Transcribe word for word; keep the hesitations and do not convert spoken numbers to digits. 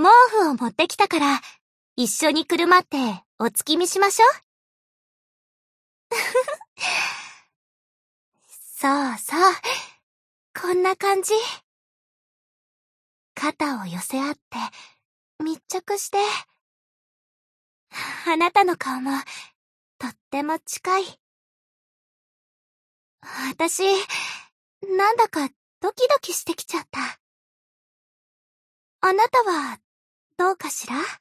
毛布を持ってきたから、一緒にくるまってお月見しましょう。そうそう。こんな感じ。肩を寄せ合って、密着して。あなたの顔も、とっても近い。私、なんだかドキドキしてきちゃった。あなたは、どうかしら？